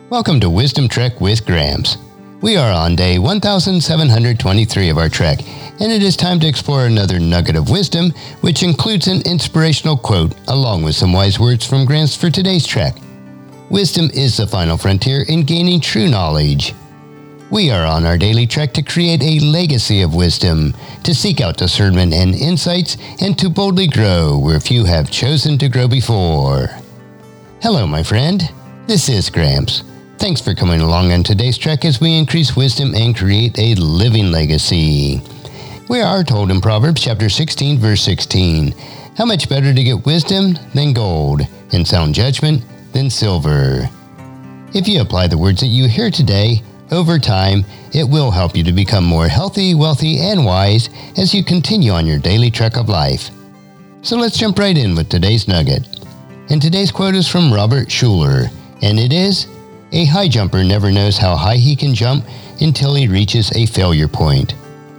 Welcome to Wisdom Trek with Gramps. We are on day 1723 of our trek, and it is time to explore another nugget of wisdom, which includes an inspirational quote along with some wise words from Gramps for today's trek. Wisdom is the final frontier in gaining true knowledge. We are on our daily trek to create a legacy of wisdom, to seek out discernment and insights, and to boldly grow where few have chosen to grow before. Hello, my friend. This is Gramps. Thanks for coming along on today's trek as we increase wisdom and create a living legacy. We are told in Proverbs chapter 16, verse 16, how much better to get wisdom than gold, and sound judgment than silver. If you apply the words that you hear today, over time, it will help you to become more healthy, wealthy, and wise as you continue on your daily trek of life. So let's jump right in with today's nugget. And today's quote is from Robert Schuller, and it is, "A high jumper never knows how high he can jump until he reaches a failure point."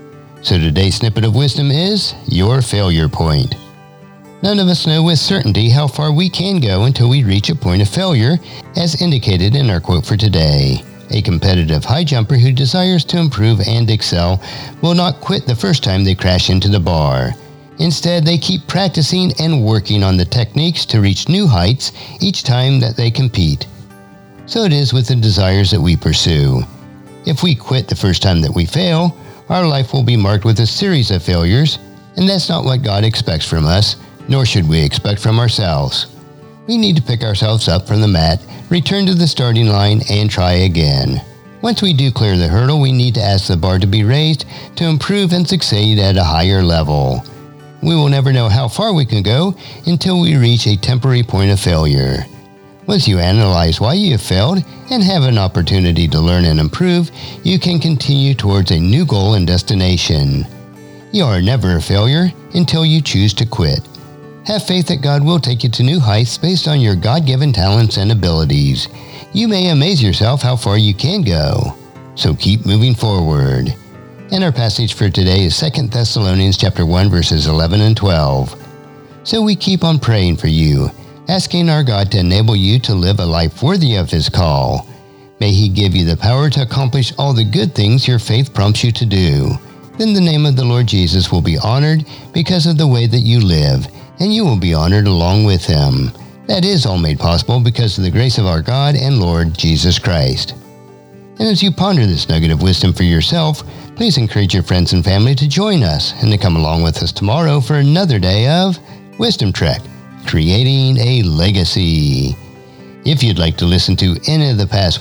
So today's snippet of wisdom is your failure point. None of us know with certainty how far we can go until we reach a point of failure, as indicated in our quote for today. A competitive high jumper who desires to improve and excel will not quit the first time they crash into the bar. Instead, they keep practicing and working on the techniques to reach new heights each time that they compete. So it is with the desires that we pursue. If we quit the first time that we fail, our life will be marked with a series of failures, and that's not what God expects from us, nor should we expect from ourselves. We need to pick ourselves up from the mat, return to the starting line, and try again. Once we do clear the hurdle, we need to ask the bar to be raised to improve and succeed at a higher level. We will never know how far we can go until we reach a temporary point of failure. Once you analyze why you have failed and have an opportunity to learn and improve, you can continue towards a new goal and destination. You are never a failure until you choose to quit. Have faith that God will take you to new heights based on your God-given talents and abilities. You may amaze yourself how far you can go. So keep moving forward. And our passage for today is 2 Thessalonians chapter 1, verses 11 and 12. So we keep on praying for you, asking our God to enable you to live a life worthy of His call. May He give you the power to accomplish all the good things your faith prompts you to do. Then the name of the Lord Jesus will be honored because of the way that you live, and you will be honored along with Him. That is all made possible because of the grace of our God and Lord Jesus Christ. And as you ponder this nugget of wisdom for yourself, please encourage your friends and family to join us and to come along with us tomorrow for another day of Wisdom Trek, creating a legacy. If you'd like to listen to any of the past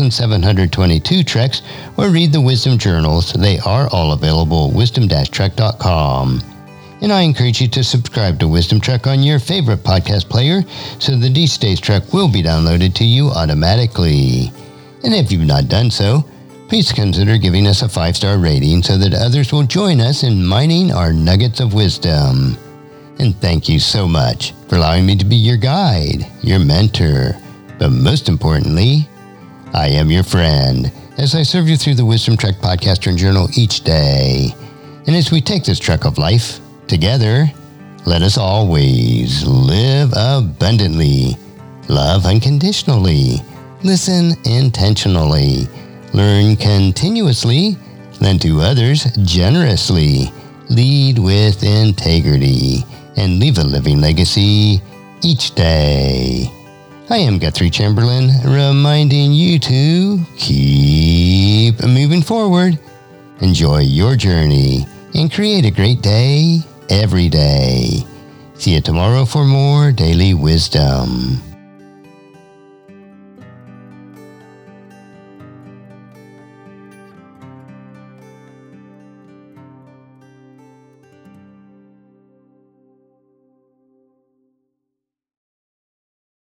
1,722 treks or read the Wisdom Journals, they are all available at wisdom-trek.com. And I encourage you to subscribe to Wisdom Trek on your favorite podcast player so that each day's trek will be downloaded to you automatically. And if you've not done so, please consider giving us a 5-star rating so that others will join us in mining our nuggets of wisdom. And thank you so much for allowing me to be your guide, your mentor, but most importantly, I am your friend as I serve you through the Wisdom Trek podcast and journal each day. And as we take this trek of life together, let us always live abundantly, love unconditionally, listen intentionally, learn continuously, lend to others generously, lead with integrity, and leave a living legacy each day. I am Guthrie Chamberlain, reminding you to keep moving forward, enjoy your journey, and create a great day every day. See you tomorrow for more daily wisdom.